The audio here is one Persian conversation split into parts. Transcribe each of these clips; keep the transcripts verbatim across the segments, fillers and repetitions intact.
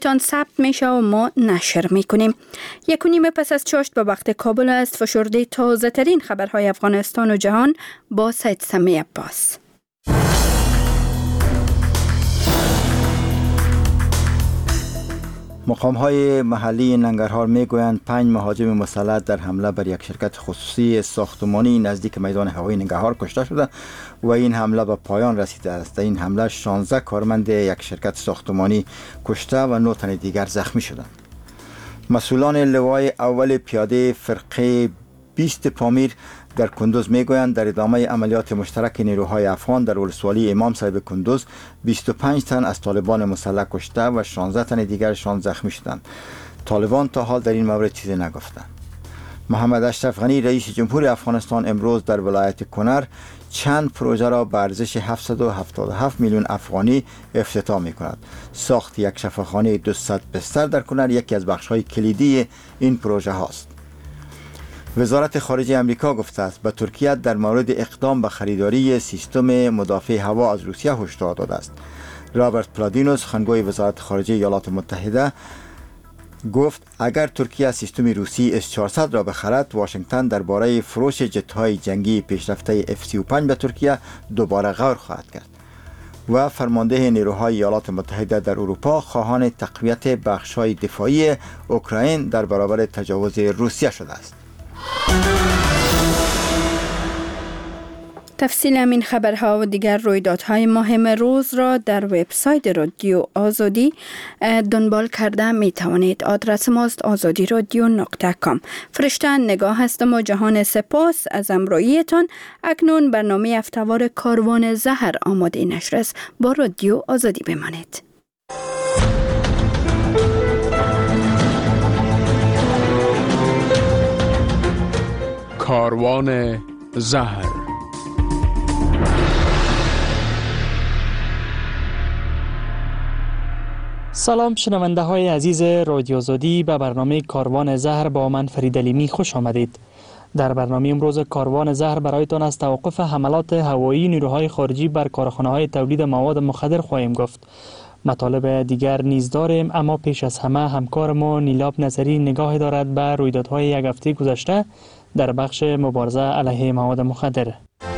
تان ثبت میشه و ما نشر میکنیم. یک و نیم پس از چاشت به وقت کابل است. فشرده تازه ترین خبرهای افغانستان و جهان با سید سمی عباس. مقام‌های محلی ننگرهار میگویند پنج مهاجم مسلح در حمله بر یک شرکت خصوصی ساختمانی نزدیک میدان هوایی ننگرهار کشته شده و این حمله به پایان رسیده است. در این حمله شانزده کارمند یک شرکت ساختمانی کشته و نه تن دیگر زخمی شدند. مسئولان لوای اول پیاده فرقه بیست پامیر در کندوز میگویند در ادامه عملیات مشترک نیروهای افغان در ولسوالی امام صاحب کندوز بیست و پنج تن از طالبان مسلح کشته و شانزده تن دیگرشان زخمی شدند. طالبان تا حال در این مورد چیزی نگفتند. محمد اشرف غنی رئیس جمهور افغانستان امروز در ولایت کنر چند پروژه را به ارزش هفتصد و هفتاد و هفت میلیون افغانی افتتاح می کند. ساخت یک شفاخانه دویست بستر در کنر یکی از بخش‌های کلیدی این پروژه هاست. وزارت خارجه امریکا گفته است به ترکیه در مورد اقدام به خریداری سیستم مدافع هوا از روسیه هشدار داده است. رابرت پلادینوس سخنگوی وزارت خارجه ایالات متحده گفت اگر ترکیه سیستم روسی اس چهارصد را بخرد، واشنگتن درباره فروش جت‌های جنگی پیشرفته اف سی و پنج به ترکیه دوباره غور خواهد کرد. و فرمانده نیروهای ایالات متحده در اروپا خواهان تقویت بخش‌های دفاعی اوکراین در برابر تجاوز روسیه شده است. تفصیل همین خبرها و دیگر رویدادهای مهم روز را در وبسایت رادیو آزادی دنبال کرده می توانید. آدرس ماست آزادی رادیو نقطه کام. فرشته نگاه هستم و جهان سپاس از همراهیتان. اکنون برنامه هفته‌وار کاروان زهر آماده نشر است. با رادیو آزادی بمانید. کاروان زهر. سلام شنونده های عزیز رادیو آزادی، به برنامه کاروان زهر با من فرید علیمی خوش آمدید. در برنامه امروز کاروان زهر برایتان از توقف حملات هوایی نیروهای خارجی بر کارخانه‌های تولید مواد مخدر خواهیم گفت. مطالب دیگر نیز داریم، اما پیش از همه همکار ما نیلاب نظری نگاه دارد به رویدادهای یک هفته گذشته در بخش مبارزه علیه مواد مخدر.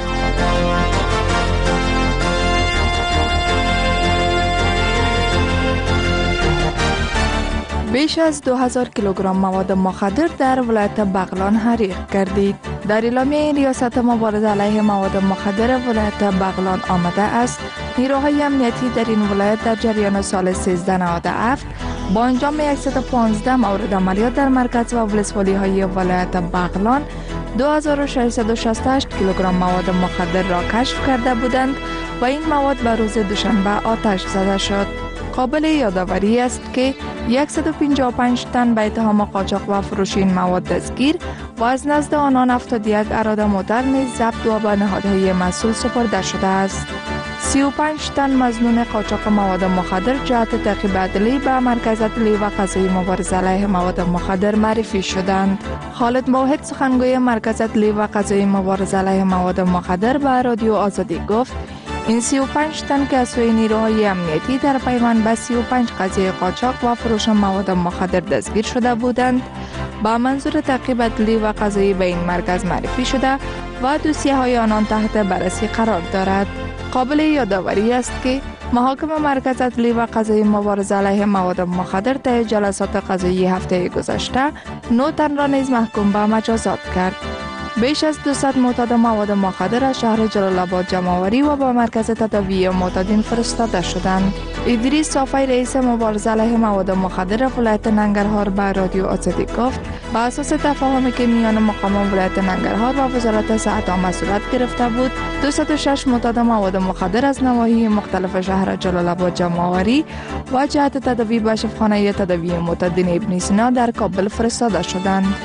بیش از دو هزار کیلوگرم مواد مخدر در ولایت بغلان حریق گردید. در اعلامیه ریاست مبارزه علیه مواد مخدر ولایت بغلان آمده است نیروهای امنیتی در این ولایت در جریان سال سیزده نود و هفت با انجام صد و پانزده مورد عملیات در مرکز و ولسوالی های ولایت بغلان دو هزار و ششصد و شصت و هشت کیلوگرم مواد مخدر را کشف کرده بودند و این مواد به روز دوشنبه آتش زده شد. قابل یادآوری است که صد و پنجاه و پنج تن به اتهام قاچاق و فروش این مواد دستگیر و از نزد آنان هفتاد و یک اراده موتر نیز ضبط و به نهادهای مسئول سپرده شده است. سی و پنج تن مظنون قاچاق مواد مخدر جهت تعقیب عدلی به مرکز عدلی و قضایی مبارزه علیه مواد مخدر معرفی شدند. خالد موحد سخنگوی مرکز عدلی و قضایی مبارزه علیه مواد مخدر به رادیو آزادی گفت این سی و پنج تن که از سوی نیروهای امنیتی در پیوند به سی و پنج قضیه قاچاق و فروش مواد مخدر دستگیر شده بودند با منظور تعقیب عدلی و قضایی به این مرکز معرفی شده و دوسیه های آنان تحت بررسی قرار دارد. قابل یادآوری است که محاکم مرکز عدلی و قضایی مبارزه علیه مواد مخدر طی جلسات قضایی هفته گذشته نه تن را نیز محکوم به مجازات کرد. بیش از دویست معتاد مواد مخدر از شهر جلال آباد جمع آوری و به مرکز تداوی معتادین فرستاده شدند. ادریس صافی رئیس مبارزه علیه مواد مخدر ولایت ننگرهار به رادیو آزادی گفت بر اساس تفاهمی که میان مقام ولایت ننگرهار و وزارت صحت عامه صورت گرفته بود، دویست و شش معتاد مواد مخدر از نواحی مختلف شهر جلال آباد جمع آوری و جهت تداوی به شفاخانه تداوی معتادین ابن سینا در کابل فرستاده شدند.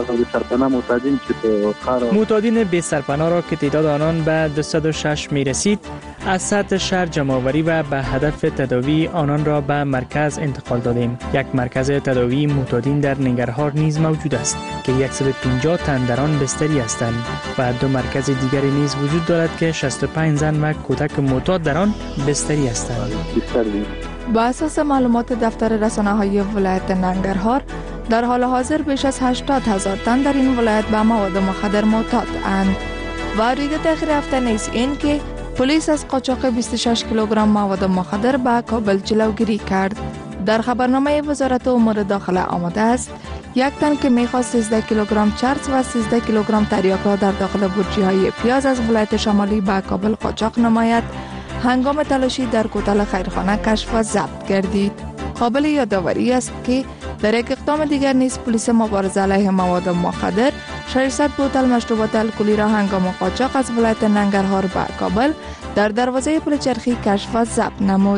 معتادین بی سرپناه را که تعداد آنان به دویست و شش می رسید از سطح شهر جمع آوری و به هدف تداوی آنان را به مرکز انتقال دادیم. یک مرکز تداوی معتادین در ننگرهار نیز موجود است که صد و پنجاه تن در آن بستری هستند و دو مرکز دیگری نیز وجود دارد که شصت و پنج زن و کودک معتاد در آن بستری هستند. با اساس معلومات دفتر رسانه‌های ولایت ننگرهار، در حال حاضر بیش از هشتاد هزار تن در این ولایت به مواد مخدر معتاد اند. و رویداد اخیر هفته نیز این که پلیس از قاچاق بیست و شش کیلوگرم مواد مخدر به کابل جلوگیری کرد. در خبرنامه وزارت امور داخله آمده است یک تن که میخواست سیزده کیلوگرم چرس و سیزده کیلوگرم تریاک را در داخل بورجی های پیاز از ولایت شمالی به کابل قاچاق نماید، هنگام تلاشی در کوتل خیرخانه کشف و ضبط گردید. قابل یادآوری است که در یک اقدام دیگر نیز پلیس مبارزه علیه مواد مخدر ششصد بوتل مشروبات الکلی را هنگام قاچاق از ولایت ننگرهار به کابل در دروازه پل چرخی کشف و ضبط نمود.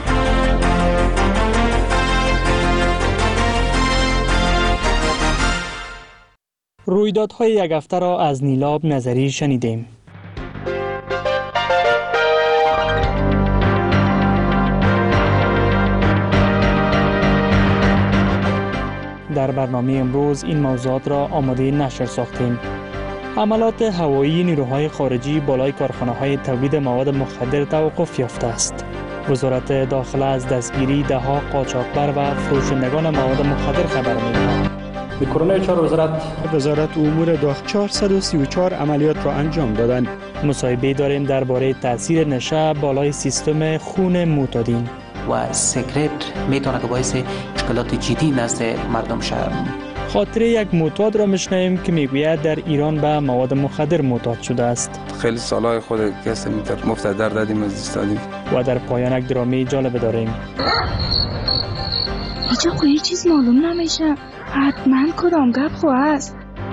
رویدادهای یک هفته را از نیلاب نظری شنیدیم. در برنامه امروز این موضوعات را آماده نشر ساختیم. حملات هوایی نیروهای خارجی بالای کارخانه‌های تولید مواد مخدر توقف یافته است. وزارت داخله از دستگیری ده‌ها قاچاقبر و فروشندگان مواد مخدر خبر می‌دهد. به کورونای چهار وزارت وزارت امور داخلی چهارصد و سی و چهار عملیات را انجام دادند. مصاحبه داریم درباره تاثیر نشه بالای سیستم خون معتادین. و سیگرت میتونه که باعث مشکلات جدی نزد مردم شود. خاطره یک معتاد را میشنویم که میگوید در ایران به مواد مخدر معتاد شده است. خیلی سالهای خود کسی میتر مفتدر دادیم از استادیم. و در پایان یک درامه جالب داریم. آجا خو یه چیز معلوم نمیشه، حتما کدام گپ خو است.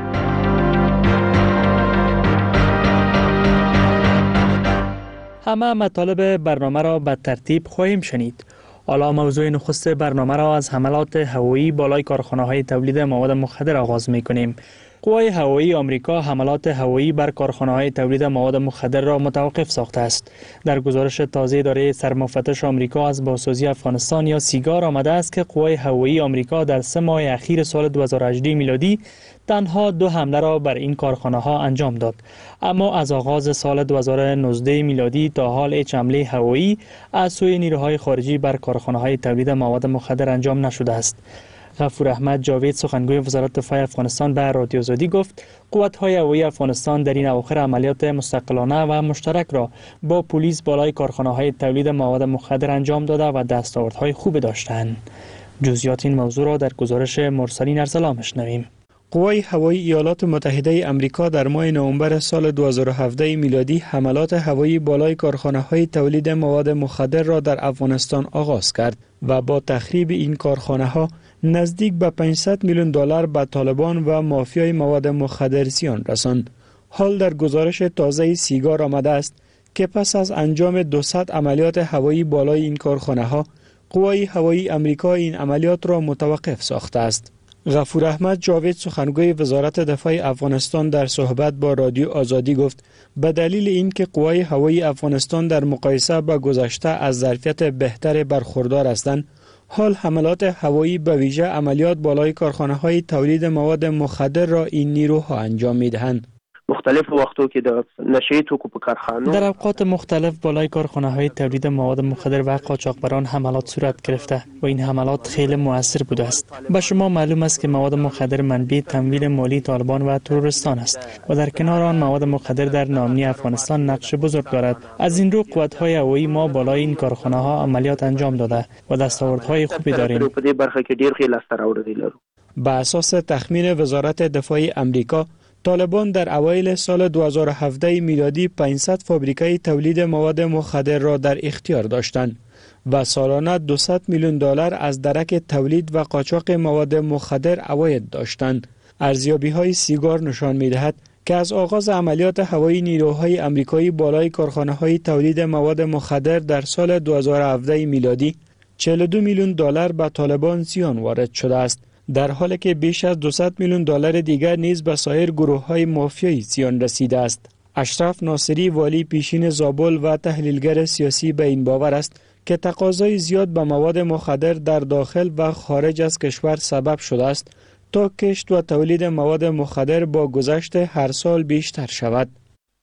همه مطالب برنامه را به ترتیب خواهیم شنید. حالا موضوع نخست برنامه را از حملات هوایی بالای کارخانه‌های تولید مواد مخدر آغاز می‌کنیم. قوای هوایی آمریکا حملات هوایی بر کارخانه‌های تولید مواد مخدر را متوقف ساخته است. در گزارش تازه اداره سرمفتش آمریکا از بازسازی افغانستان یا سیگار آمده است که قوای هوایی آمریکا در سه ماه اخیر سال دو هزار و هجده میلادی تنها دو حمله را بر این کارخانه‌ها انجام داد، اما از آغاز سال دو هزار و نوزده میلادی تا حال هیچ حمله هوایی از سوی نیروهای خارجی بر کارخانه‌های تولید مواد مخدر انجام نشده است. غفور احمد جاوید سخنگوی وزارت دفاع افغانستان به رادیو آزادی گفت قوت‌های هوایی افغانستان در این اواخر عملیات مستقلانه و مشترک را با پلیس بالای کارخانه‌های تولید مواد مخدر انجام داده و دستاوردهای خوب داشتند. جزئیات این موضوع را در گزارش مرسلین ارسلان می‌شنویم. قوای هوایی ایالات متحده آمریکا در ماه نوامبر سال دو هزار و هفده میلادی حملات هوایی بالای کارخانه‌های تولید مواد مخدر را در افغانستان آغاز کرد و با تخریب این کارخانه‌ها نزدیک به پانصد میلیون دلار به طالبان و مافیای مواد مخدر زیان رساند. حال در گزارش تازه سیگار آمده است که پس از انجام دویست عملیات هوایی بالای این کارخانه‌ها، قوای هوایی آمریکا این عملیات را متوقف ساخته است. غفور احمد جاوید سخنگوی وزارت دفاع افغانستان در صحبت با رادیو آزادی گفت به دلیل اینکه قوای هوایی افغانستان در مقایسه با گذشته از ظرفیت بهتر برخوردار هستند، حال حملات هوایی به ویژه عملیات بالای کارخانه‌های تولید مواد مخدر را این نیروها انجام می‌دهند. مختلف وقتو که در نشه توکو په کارخانه در اوقات مختلف بالای کارخانه‌های تولید مواد مخدر و قاچاقبران حملات صورت گرفته و این حملات خیلی مؤثر بوده است. به شما معلوم است که مواد مخدر منبع تمویل مالی طالبان و تروریستان است و در کنار آن مواد مخدر در ناامنی افغانستان نقش بزرگ دارد. از این رو قوت‌های هوایی ما بالای این کارخانه‌ها عملیات انجام داده و دستاوردهای خوبی داریم. په دې برخه کې ډیر ښه لاسته راوړنې لرو. به اساس تخمین وزارت دفاع آمریکا، طالبان در اوایل سال دو هزار و هفده میلادی پانصد فابریکه تولید مواد مخدر را در اختیار داشتند و سالانه دویست میلیون دلار از درک تولید و قاچاق مواد مخدر عواید داشتند. ارزیابی‌های سیگار نشان می‌دهد که از آغاز عملیات هوایی نیروهای آمریکایی بالای کارخانه‌های تولید مواد مخدر در سال دو هزار و هفده میلادی چهل و دو میلیون دلار به طالبان زیان وارد شده است، در حالی که بیش از دویست میلیون دلار دیگر نیز به سایر گروه‌های مافیایی زیان رسیده است. اشرف ناصری والی پیشین زابل و تحلیلگر سیاسی به این باور است که تقاضای زیاد به مواد مخدر در داخل و خارج از کشور سبب شده است تا کشت و تولید مواد مخدر با گذشت هر سال بیشتر شود.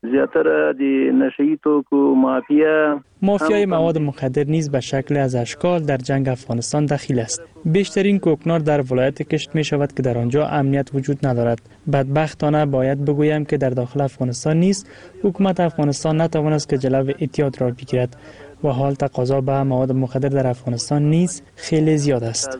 زیاتره د نشئی توکو مافیا مافیای مواد مخدر نیز به شکل از اشکال در جنگ افغانستان دخیل است. بیشترین کوکنار در ولایت کشت می شود که در آنجا امنیت وجود ندارد. بدبختانه باید بگویم که در داخل افغانستان نیز حکومت افغانستان نتوانست که جلو اعتیاد را بگیرد و حال تقاضا به مواد مخدر در افغانستان نیز خیلی زیاد است.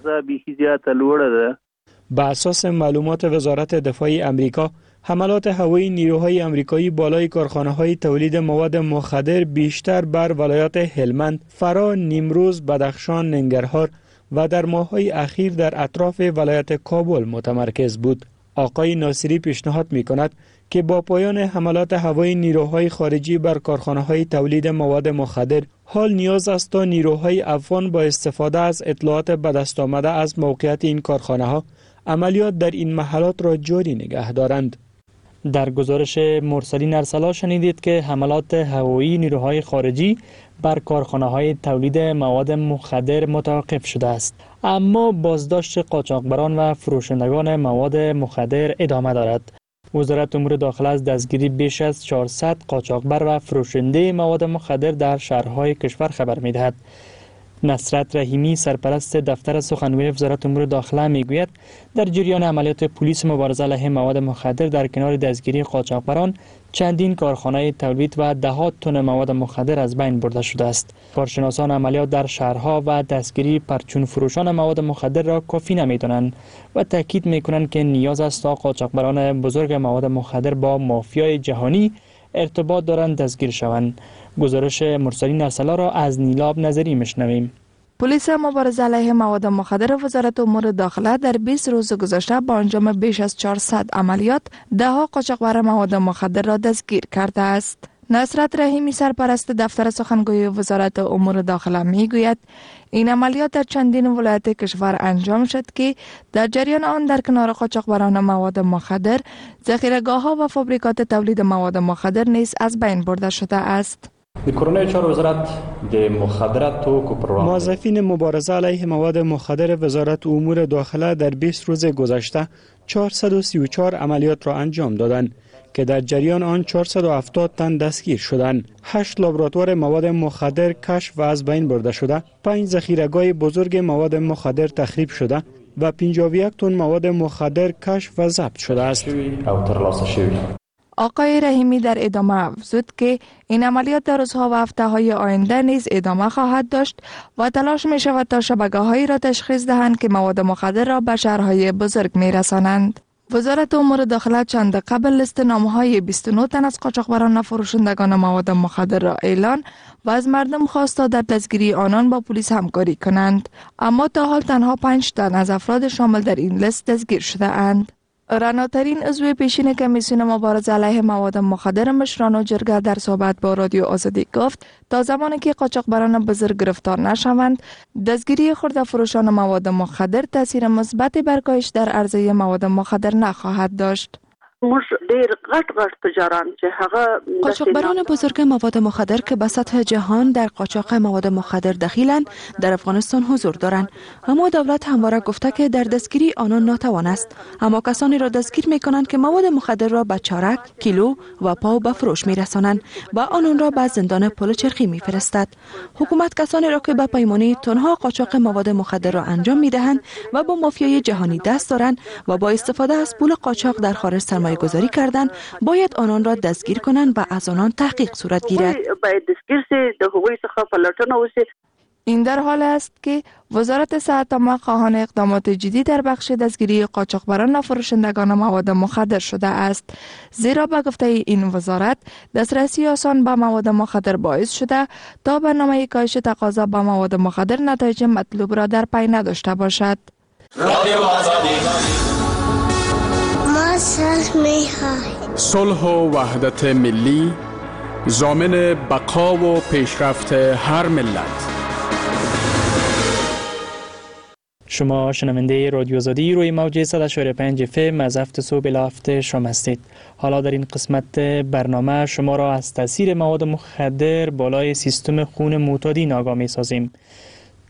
به اساس معلومات وزارت دفاع امریکا، حملات هوایی نیروهای امریکایی بالای کارخانه‌های تولید مواد مخدر بیشتر بر ولایات هلمند، فرا، نیمروز، بدخشان، ننگرهار و در ماه‌های اخیر در اطراف ولایت کابل متمرکز بود. آقای ناصری پیشنهاد می‌کند که با پایان حملات هوایی نیروهای خارجی بر کارخانه‌های تولید مواد مخدر، حال نیاز است تا نیروهای افغان با استفاده از اطلاعات به دست آمده از موقعیت این کارخانه‌ها عملیات در این محلات را جاری نگه دارند. در گزارش مرسلین ارسلا شنیدید که حملات هوایی نیروهای خارجی بر کارخانه‌های تولید مواد مخدر متوقف شده است، اما بازداشت قاچاقبران و فروشندگان مواد مخدر ادامه دارد. وزارت امور داخله از دستگیری بیش از چهارصد قاچاقبر و فروشنده مواد مخدر در شهرهای کشور خبر می‌دهد. نصرت رحیمی سرپرست دفتر سخنگوی وزارت امور داخله میگوید در جریان عملیات پلیس مبارزه علیه مواد مخدر در کنار دستگیری قاچاقبران چندین کارخانه تولید و دهات تن مواد مخدر از بین برده شده است. کارشناسان عملیات در شهرها و دستگیری پرچون فروشان مواد مخدر را کافی نمیدانند و تاکید میکنند که نیاز است تا قاچاقبران بزرگ مواد مخدر با مافیای جهانی ارتباط دارند دستگیر شوند. گزارش مرسلین ارسلا را از نیلاب نظری میشنویم. پلیس مبارزه علیه مواد مخدر وزارت امور داخله در بیست روز گذشته با انجام بیش از چهارصد عملیات دهها قاچاقبر مواد مخدر را دستگیر کرده است. نصرت رحیمی سرپرست دفتر سخنگوی وزارت امور داخله میگوید این عملیات در چندین ولایت کشور انجام شد که در جریان آن در کنار قاچاقبران مواد مخدر ذخیره‌گاه‌ها و فابریکات تولید مواد مخدر نیز از بین برده شده است. موظفین مبارزه علیه مواد مخدر وزارت امور داخله در بیست روز گذشته چهارصد و سی و چهار عملیات را انجام دادند که در جریان آن چهارصد و هفتاد تن دستگیر شدند. هشت لابراتوار مواد مخدر کشف و از بین برده شده، پنج ذخیره‌گاه بزرگ مواد مخدر تخریب شده و پنجاه و یک تن مواد مخدر کشف و ضبط شده است. آقای رحیمی در ادامه افزود که این عملیات در روزها و هفته‌های آینده نیز ادامه خواهد داشت و تلاش می شود تا شبکه‌هایی را تشخیص دهند که مواد مخدر را به شهرهای بزرگ می رسانند. وزارت امور داخله چند قبل لیست نامه‌های بیست و نه تن از قاچاقبران و فروشندگان مواد مخدر را اعلان و از مردم خواست تا در دستگیری آنان با پلیس همکاری کنند، اما تا حال تنها پنج تن از افراد شامل در این لیست دستگیر شده اند. راناترین عضو پیشین کمیسیون مبارزه علیه مواد مخدر مشران جرگه در صحبت با رادیو آزادی گفت تا زمانی که قاچاقبران بزرگ گرفتار نشوند، دستگیری خرده فروشان مواد مخدر تاثیر مثبتی بر کاهش در عرضه مواد مخدر نخواهد داشت. موږ ډیر غټ غټ تجاران چې هغه قاچاقبران بزرگ مواد مخدر که به سطح جهان در قاچاق مواد مخدر دخیلند در افغانستان حضور دارند، اما دولت همواره گفته که در دستگیری آنان ناتوان است، اما کسانی را دستگیر می کنند که مواد مخدر را به چارک، کیلو و پاو به فروش می رسانند و آنان را به زندان پل چرخی می فرستد. حکومت کسانی را که به پیمانی تنها قاچاق مواد مخدر را انجام می دهند و با مافیای جهانی دست دارند و با استفاده از پول قاچاق در خارج سرمایه گذاری کردن، باید آنان را دستگیر کنند و از آنان تحقیق صورت گیرد. این در حال است که وزارت صحت ما خواهان اقدامات جدی در بخش دستگیری قاچاقبران و فروشندگان مواد مخدر شده است، زیرا به گفته این وزارت دسترسی آسان به مواد مخدر باعث شده تا برنامه کاهش تقاضا به مواد مخدر نتایج مطلوب را در پی نداشته باشد. صلح و وحدت ملی ضامن بقا و پیشرفت هر ملت. شما شنونده رادیو آزادی روی موج صد و چهار و پنج اف ام از هفت صبح الی هفت شام هستید. حالا در این قسمت برنامه شما را از تاثیر مواد مخدر بالای سیستم خون معتادین آگاه می سازیم.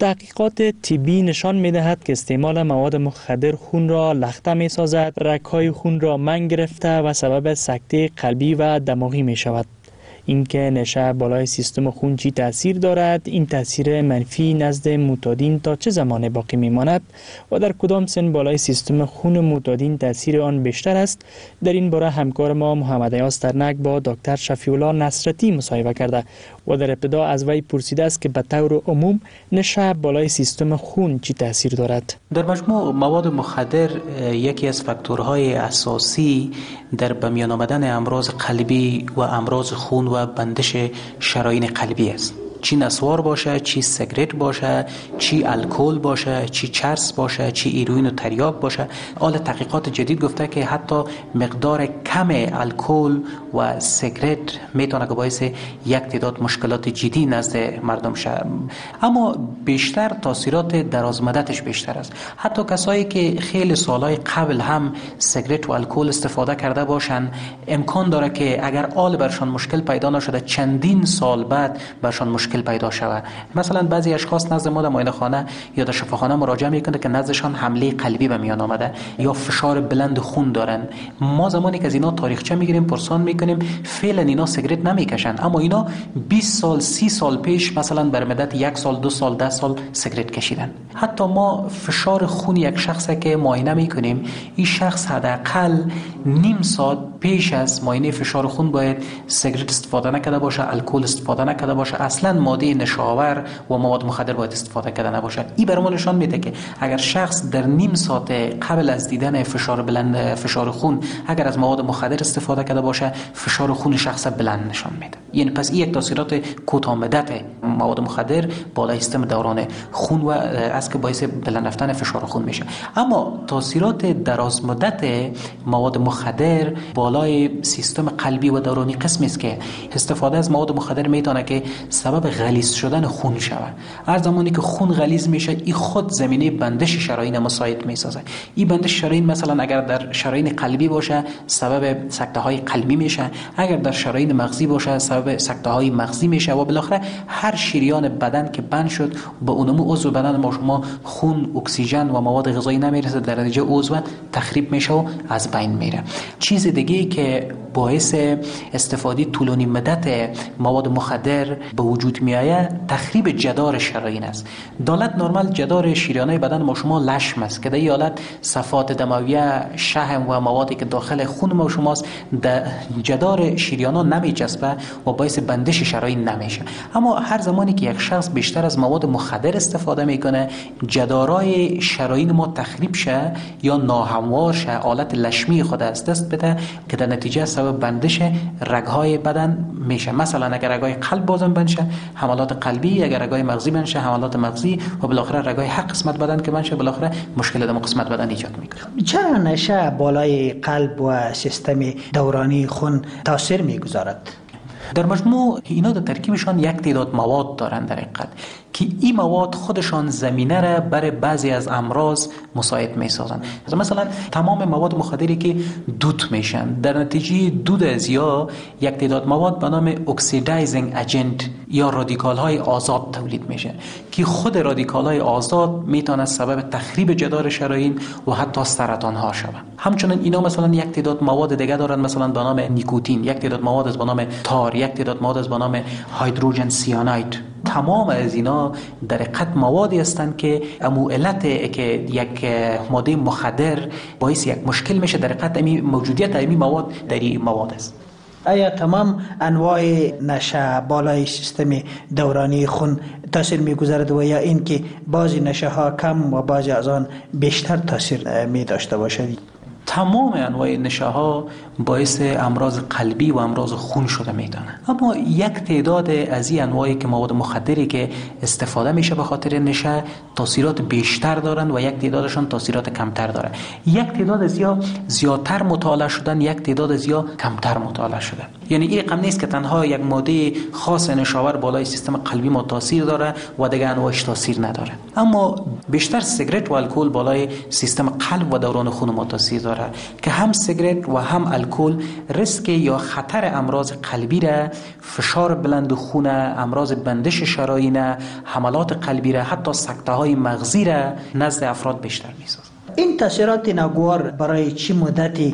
تحقیقات طبی نشان می‌دهد که استعمال مواد مخدر خون را لخته می‌سازد، رگ‌های خون را منگ گرفته و سبب سکته قلبی و دماغی می‌شود. اینکه نشه بالای سیستم خون چی تاثیر دارد، این تاثیر منفی نزد معتادین تا چه زمان باقی میماند و در کدام سن بالای سیستم خون معتادین تاثیر آن بیشتر است، در این باره همکار ما محمد ایاز ترنک با دکتر شفیع الله نصرتی مصاحبه کرده و در ابتدا از وی پرسیده است که به طور عموم نشه بالای سیستم خون چی تاثیر دارد. در مجموع مواد مخدر یکی از فاکتورهای اساسی در به میان آمدن امراض قلبی و امراض خون و بندش شرايين قلبی است. چی نسوار باشه، چی سیگرت باشه، چی الکل باشه، چی چرس باشه، چی هیروئین و تریاک باشه. حال تحقیقات جدید گفته که حتی مقدار کم الکل و سیگرت میتونه که باعث یک تعداد مشکلات جدی نزد مردم شه. اما بیشتر تاثیرات درازمدتش بیشتر است. حتی کسایی که خیلی سالهای قبل هم سیگرت و الکل استفاده کرده باشن، امکان داره که اگر آل برشان مشکل پیدا نشده چندین سال بعد برشان مشکل پیدا شود. مثلا بعضی اشخاص نزد ما در معاینه خانه یا در شفاخانه مراجعه میکنه که نزدشان حمله قلبی به میان آمده یا فشار بلند خون دارن. ما زمانی که از اینا تاریخچه میگیریم پرسان میکنیم، فعلا اینا سیگرت نمیکشن، اما اینا بیست سال سی سال پیش مثلا بر مدت یک سال دو سال ده سال سیگرت کشیدن. حتی ما فشار خون یک شخص که معاینه میکنیم، این شخص حداقل نیم ساعت پیش از معاینه فشار خون باید سیگرت استفاده نکرده باشه، الکل استفاده نکرده باشه، اصلا ماده نشاور و مواد مخدر باید استفاده کرده نباشه. این برای ما نشان میده که اگر شخص در نیم ساعت قبل از دیدن فشار بلند فشار خون اگر از مواد مخدر استفاده کرده باشه، فشار خون شخص بلند نشان میده. یعنی پس این یک تاثیرات کوتاه مدت مواد مخدر بالای سیستم دوران خون و از که باعث بلند رفتن فشار خون میشه. اما تاثیرات دراز مدت مواد مخدر بالای سیستم قلبی و دورانی قسمی است که استفاده از مواد مخدر میتونه که سبب غلیظ شدن خون شود. هر زمانی که خون غلیظ میشه، این خود زمینه بندش شرايين مساعد میسازه. این بندش شرايين مثلا اگر در شرايين قلبی باشه سبب سکته های قلبی میشه، اگر در شرايين مغزی باشه سبب سکته های مغزی میشه و بالاخره هر شریان بدن که بند شد به اونمو عضو بدن ما شما خون، اکسیژن و مواد غذایی نمیرسه، در نتیجه عضو تخریب میشه و از بین میره. چیز دیگه که باعث استفاده طولانی مدت مواد مخدر به وجود میآید تخریب جدار شرايين است. دولت نرمال جدار شریانای بدن ما شما لشم است که در این حالت صفات دمویه، شحم و موادی که داخل خون ما شماست در جدار شریانا نمیچسبه و باعث بندش شرايين نمیشه. اما هر زمانی که یک شخص بیشتر از مواد مخدر استفاده میکنه، جدارای شرايين ما تخریب شه یا ناهموار شه، حالت لشمی خود از دست بده که در نتیجه سبب بندش رگهای بدن میشه. مثلا اگر رگهای قلب بازم بنشه، حملات قلبی، اگر رگهای مغزی بنشه، حملات مغزی و بالاخره رگهای هر قسمت بدن که بنشه، بالاخره مشکل در قسمت بدن ایجاد میکنه. چرا نشه بالای قلب و سیستم دورانی خون تاثیر میگذارد؟ در مجموع اینا در ترکیبشان یک تعداد مواد دارند در حقیقت که این مواد خودشان زمینه را برای بعضی از امراض مساعد میسازند. مثلا تمام مواد مخدری که دود میشن، در نتیجه دود از یا یک تعداد مواد به نام اکسیدایزینگ اجنت یا رادیکال های آزاد تولید میشه که خود رادیکال های آزاد میتونه سبب تخریب جدار شرايين و حتی سرطان ها شود. همچنین اینا مثلا یک تعداد مواد دیگه دارن، مثلا به نام نیکوتین، یک تعداد مواد از به نام تار، یک تعداد مواد از به نام هیدروژن سیاناید. تمام از اینا در حقیقت موادی هستند که امو علت که یک ماده مخدر باعث یک مشکل میشه، در حقیقت امی موجودیت امی مواد در این مواد است. آیا تمام انواع نشه بالای سیستم دورانی خون تاثیر میگذارد و یا این که بعضی نشه ها کم و بعضی از آن بیشتر تاثیر می داشته باشد؟ تمام انواع نشه ها باعث امراض قلبی و امراض خون شده میدانه. اما یک تعداد از این انواعی که مواد مخدری که استفاده میشه به خاطر نشه تاثیرات بیشتر دارن و یک تعدادشان تاثیرات کمتر داره. یک تعداد از یا زیادتر مطالعه شدن، یک تعداد از یا کمتر مطالعه شدن. یعنی این رقم نیست که تنها یک ماده خاص نشاور بالای سیستم قلبی ما تاثیر داره و دیگه انواعش تاثیر نداره. اما بیشتر سیگرت و الکل بالای سیستم قلب و دوران خون ما تاثیر داره. داره که هم سیگرت و هم الکل ریسک یا خطر امراض قلبی را، فشار بلند خون، امراض بندش شرايين، حملات قلبی را، حتی سکته های مغزی را نزد افراد بیشتر می‌سازد. این تاثیرات ناگوار برای چه مدتی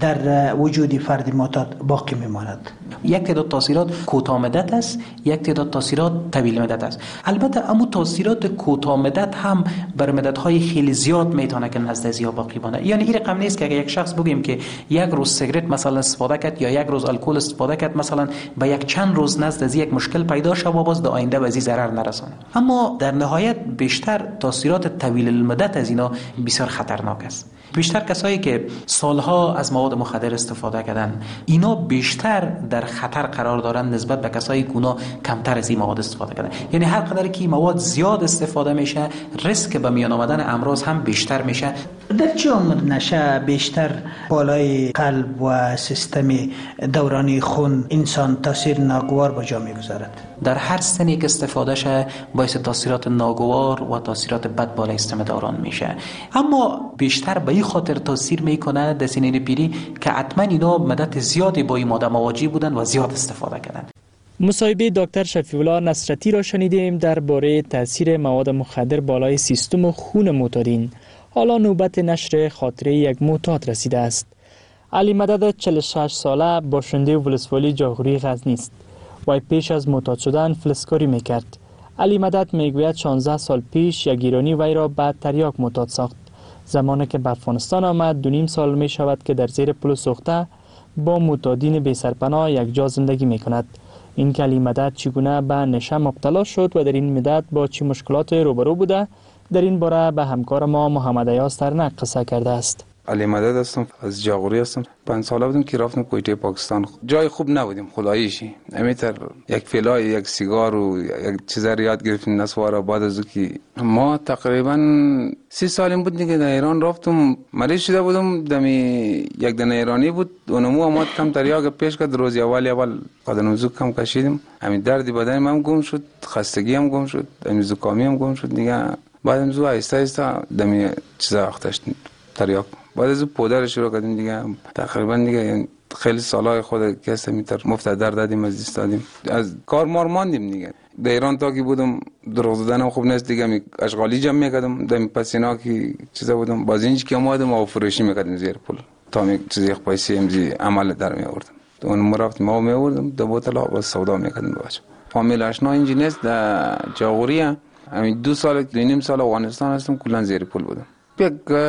در وجود فرد معتاد باقی میماند؟ یک تعداد تاثیرات کوتاه مدت است، یک تعداد تاثیرات طویل مدت است. البته اما تاثیرات کوتاه مدت هم بر مدت‌های خیلی زیاد میتونه که نزد از یا باقی مانه. یعنی این رقم نیست که اگه یک شخص بگیم که یک روز سیگرت مثلا استفاده کرد یا یک روز الکل استفاده کرد، مثلا به یک چند روز نزد از یک مشکل پیدا شود و باز در آینده به ضرر نرسونه. اما در نهایت بیشتر تاثیرات طویل المدت از اینا بسیار خطرناک است. بیشتر کسایی که سالها از مواد مخدر استفاده کردن، اینا بیشتر در خطر قرار دارن نسبت به کسایی که اونا کمتر از این مواد استفاده کردن. یعنی هر قدر که این مواد زیاد استفاده میشه، ریسک به میان آمدن امراض هم بیشتر میشه. در چه عمر نشه بیشتر بالای قلب و سیستم دورانی خون انسان تاثیر ناگوار به جا میگذارد؟ در هر سنی که استفاده شه باعث تاثیرات ناگوار و تاثیرات بد بالای سیستم دوران میشه. اما بیشتر به این خاطر تاثیر میکنه در سنین پیری که حتما اینا مدت زیادی با این ماده مواجه بودن و زیاد استفاده کردن. مصاحبه دکتر شفیع الله نصرتی را شنیدیم درباره تاثیر مواد مخدر بالای سیستم خون معتادین. حالا نوبت نشر خاطره یک معتاد رسیده است. علی مدد چهل و شش ساله باشنده ولسوالی جاغوری غزنی است. وی پیش از معتاد شدن فلزکاری میکرد. علی مدد میگوید شانزده سال پیش یک ایرانی وی را بعد تریاک معتاد ساخت. زمانی که به افغانستان آمد دو نیم سال می شود که در زیر پل سوخته با معتادین بی سرپناه یک جا زندگی می کند. این که علی مدد چگونه به نشه مبتلا شد و در این مدت با چه مشکلات روبرو بوده، در این باره به همکار ما محمد ایاز ترنک قصه کرده است. علی مدد هستم، از جاغوری هستم. پنج ساله بودم که رفتم کویته پاکستان. جای خوب نبودیم خداییشی. امیتر یک فلای، یک سیگار و یک چیز را یاد گرفتیم نسوارا. بعد از که ما تقریبا سی سالیم بود دیگه در ایران رفتم. مریض شده بودم. دمی یک دن ایرانی بود. اونمو آمد کم تریاک پیش کرد. روزی اولی اول قدنوزو کم کشیدیم. همین دردی بدنم هم گم شد، خستگی هم گم شد، همین زکامی هم گم شد دیگه. بعدم زو آهسته آهسته دمی چیزا اختشت تریاک. بعد از پودر شروع کردیم دیگه. تقریبا دیگه خیلی سالهای خود که هستمیتر مفتدر دادیم، از دادیم، از کار مار ماندیم دیگه. در ایران تا که بودم دروغ زدنم خوب نیست دیگه. می اشغالی جمع میکردم دم پسینا که چیزا بودم. باز اینج که اومدم و فروشی میکردیم زیر پول تا می چیزی پیسه امزی عمل در می آوردم. اون مرافت ما می آوردم دو بوتل آب سودا میکردیم باش. فامیل آشنا اینج نیست در جاغوریه. همین دو سال دو نیم سال افغانستان هستم کلا زیر پول بودم. یک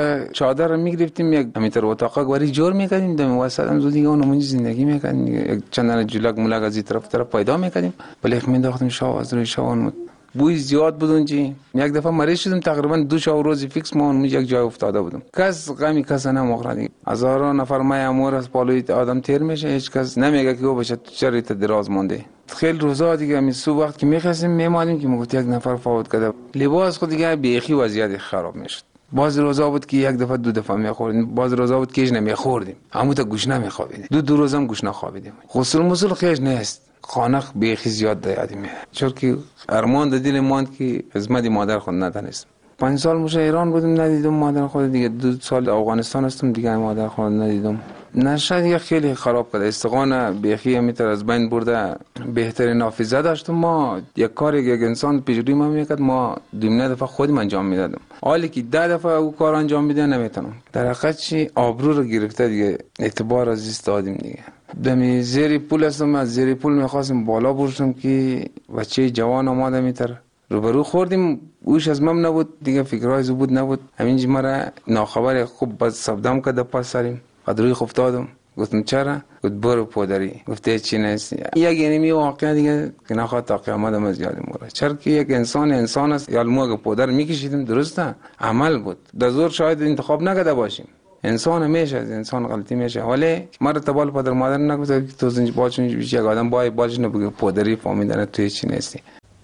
چادر میگرفتیم، یک امیتر اتاقا گواری جور میکردیم، دم وسط هم زودی اون اونجا زندگی میکردیم. یک چند جلک ملک از این طرف طرف پیدا میکردیم. ولی خب مینداختیم شاه از روی شاه. بوی زیاد بود اونجا. یک دفعه مریض شدم، تقریبا دو شب روزی فیکس ما اونجا یک جای افتاده بودم. کس غمی کس نمیخورد. هزاران نفر مای امور از پالوی آدم تیر میشه، هیچ کس نمیگه که او بشه چرا تا دراز مونده. خیلی روزا دیگه می صبح وقت که میخواستیم میمادیم که موقع یک نفر فوت کرده. لباس خود دیگه بیخی وضعیت خراب میشد. باز روزا بود که یک دفعه دو دفعه میخوردیم، باز روزا بود که هیچ نمیخوردیم، همون تا گوش نمیخوابیدیم. دو دو روزم گوش نخوابیدیم. غسل مسل خیش نیست، خانه بیخی زیاد دیادیم. چون که ارمان د دل ماند که خدمت مادر خود ندانست. پنج سال مشه ایران بودم ندیدم مادر خود دیگه. دو سال افغانستان هستم دیگه مادر خود ندیدم. نشه دیگه خیلی خراب کرده. استقانه بیخی میتر از بین برده. بهترین حافظه داشتم. ما یک کاری یک انسان پیشروی ما میکرد، ما دومینه دفعه خودم انجام میدادم. حالی که ده دفعه او کار انجام میده نمیتونم. در حقیقت چی آبرو رو گرفته دیگه، اعتبار از است دادیم دیگه. دمی زیر پول هستم، از زیر پول میخواستم بالا برسم که بچه جوان آماده میتر روبرو خوردیم. اوش از مم نبود دیگه، فکرهای زبود نبود. همینجی مرا ناخبر خوب باز صبدم کرده پاس سریم. قدروی خفتادم، گفتم چرا؟ گفت برو پودری. گفته چی نیست. یک اینمی واقعا دیگه که نخواد تا قیامت هم از یادم بره. چرا که یک انسان انسان است. یا ما اگه پودر میکشیدیم درسته، عمل بود. در زور شاید انتخاب نکرده باشیم. انسان میشه، انسان غلطی میشه. ولی مرا تبال پدر مادر نگفته که تو زنج باچون یک آدم بای باج نبگه پودری فهمیدن تو چی نیستی.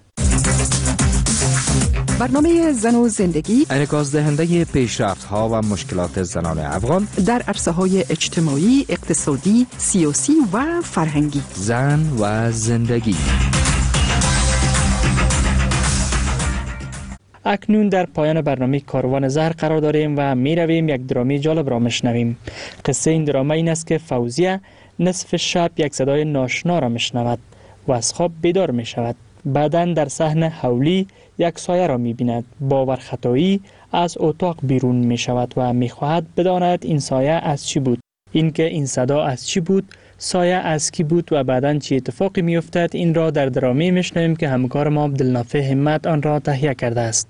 برنامه زن و زندگی انعکاس دهنده پیشرفت ها و مشکلات زنان افغان در عرصه های اجتماعی، اقتصادی، سیاسی و فرهنگی. زن و زندگی. اکنون در پایان برنامه کاروان زهر قرار داریم و می رویم یک درامی جالب را مشنویم. قصه این درامه این است که فوزیه نصف شب یک صدای ناشنا را مشنود و از خواب بیدار می شود. بعداً در صحن حولی یک سایه را می بیند. باور خطایی از اتاق بیرون می شود و می خواهد بداند این سایه از چی بود. اینکه این صدا از چی بود، سایه از کی بود و بعداً چه اتفاقی می افتد، این را در درامی میشنویم که همکار ما عبدالنافع همت آن را تهیه کرده است.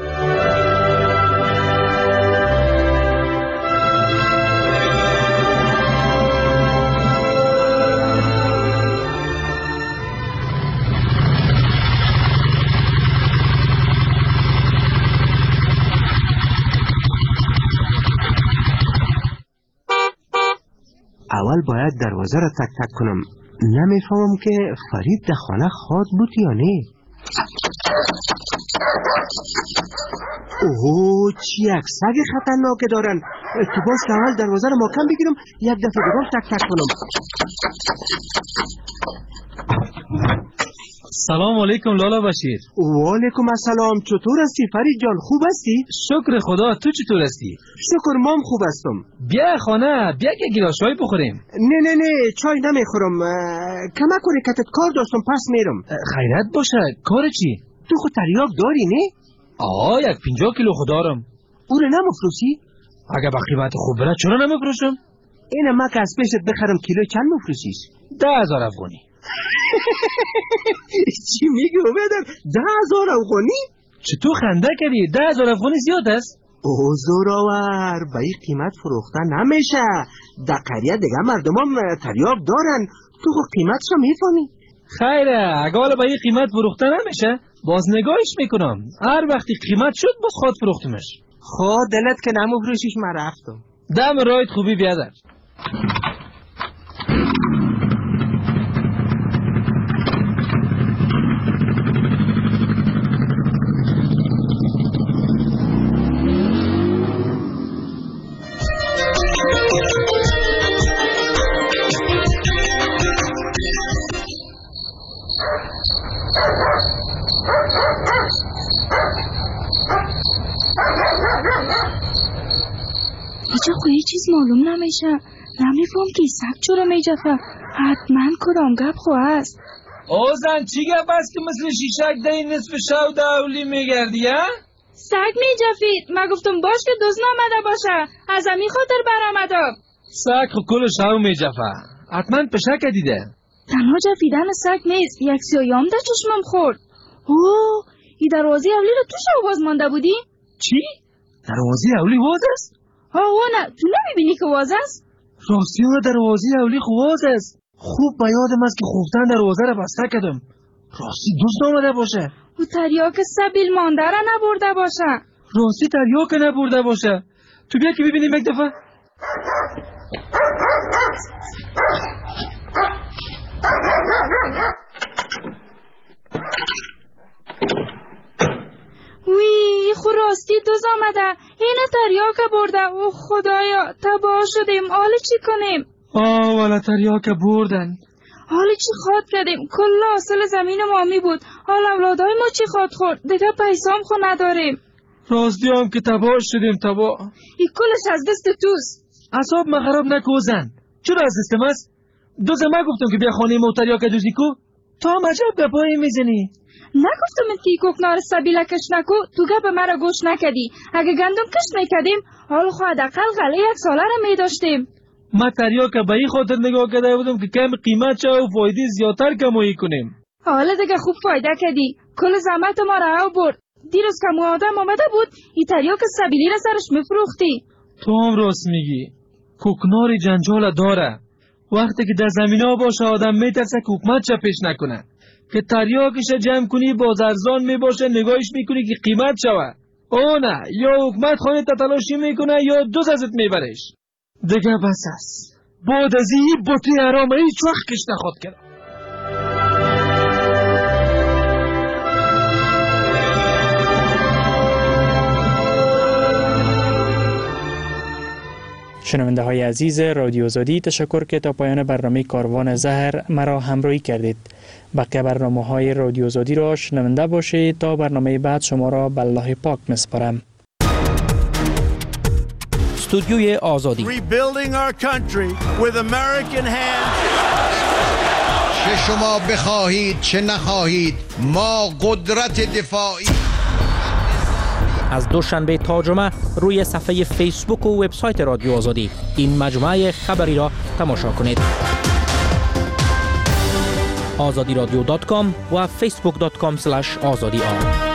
اول باید دروازه را تک تک کنم. نمیفهمم که فرید در خانه خواد بود یا نه. اوه چی یک سگ خطرناک دارن. تو باز که اول دروازه را محکم بگیرم یک دفعه دیگر تک تک کنم. سلام علیکم لالا بشیر. و علیکم السلام. چطور هستی فرید جان؟ خوب هستی؟ شکر خدا. تو چطور هستی؟ شکر مام خوب هستم. بیا خانه، بیا که گیلاس چای بخوریم. نه نه نه چای نمیخورم. کمک کنی کتت کار داشتم پس میرم. خیرت باشه. کار چی؟ تو خود تریاک داری نه؟ آه یک پنجاه کیلو خود دارم. او رو نمفروشی؟ اگه با قیمت خوب بره چرا نمفروشم؟ اینه ما که از پیشت بخرم کیلو چند مفروشیش؟ ده هزار افغانی. چی میگی اومدم؟ ده هزار افغانی؟ چطور خنده کردی؟ ده هزار افغانی زیاد است؟ او زوراور به این قیمت فروختن نمیشه. در قریه دیگه مردم هم تریاک دارن. تو خود قیمتش رو میفهمی؟ خیره اگه حالا به این قیمت فروختن نمیشه باز نگاهش میکنم. هر وقتی قیمت شد باز خود فروختمش. خود دلت که نمفروشیش من رفتم. دم رایت خوبی بیادر. ایجا خواهی چیز معلوم نمیشه. نمیفهم که سگ چرا میجفه. حتما کدام گپ خواه است. اوزن چی گپ است که مثل شیشک در این نصف شو دولی میگردی ها؟ سگ میجفید. من گفتم باش که دوز نامده باشه. از امی خاطر برامده. سگ خو کل شو میجفه. حتما پشک دیده. تنها جفیدن سگ نیست. یک سیایام در چشمم خورد. اوه ای دروازی اولی رو تو شو باز مانده بودی؟ چی؟ دروازی اولی واز است؟ آه نه تو نمیبینی که واز است؟ راستی ها دروازی اولی خواز است. خوب به یادم است که خوفتن دروازه را بسته کردم. راستی دوست آمده باشه. او تریاک سبیل مانده را نبرده باشه. راستی تریاک نبرده باشه. تو بیا که ببینیم یک دفعه. وی خو راستی دوز آمده. این تریاک برده. او خدایا تباه شدیم. حالا چی کنیم؟ آه والا تریاک بردن. حالا چی خواد کردیم؟ کل حاصل زمین مامی بود. حالا اولادای ما چی خواد خورد؟ دیگه پیسام خو نداریم. راستی هم که تباه شدیم تباه. این کلش از دست توست. اصاب ما خراب نکوزن. چرا از دستم است؟ دوز ما گفتم که بیا خانه ما تریاک دوزی کو. تا هم عجب گپایی میزنی. نگفتم که کوکنار سبیله کش نکو. تو گپ مرا گوش نکدی. اگه گندم کش میکدیم حال خو حداقل غله یک ساله را میداشتیم. ما تریاک به این خاطر نگاه کرده بودم که کم قیمت شه و فایده زیادتر کمایی کنیم. حالا دیگه خوب فایده کردی. کل زحمت ما را او برد. دیروز که آدم آمده بود این تریاک سبیلی را سرش میفروختی. تو هم راست میگی. کوکنار جنجال داره. وقتی که در زمینا باشه آدم میترسه که حکومت چه پیش نکنه. که تریاکش جمع کنی باز ارزان میباشه نگاهش میکنی که قیمت شوه. او نه یا حکومت خانه تتلاشی میکنه یا دوز ازت میبرش. دیگه بس است. بعد از این بطی حرامه هیچ وقت کش نخواد کرد. شنونده های عزیز رادیو آزادی، تشکر که تا پایان برنامه کاروان زهر مرا همراهی کردید. بقیه برنامه های رادیو آزادی را شنونده باشید. تا برنامه بعد شما را به الله پاک میسپارم. استودیوی آزادی Rebuilding our country with American hands. چه شما بخواهید چه نخواهید ما قدرت دفاعی. از دوشنبه تا جمعه روی صفحه فیسبوک و وبسایت رادیو آزادی این مجموعه خبری را تماشا کنید. آزادی رادیو دات کام و فیسبوک دات کام اسلش آزادی آر.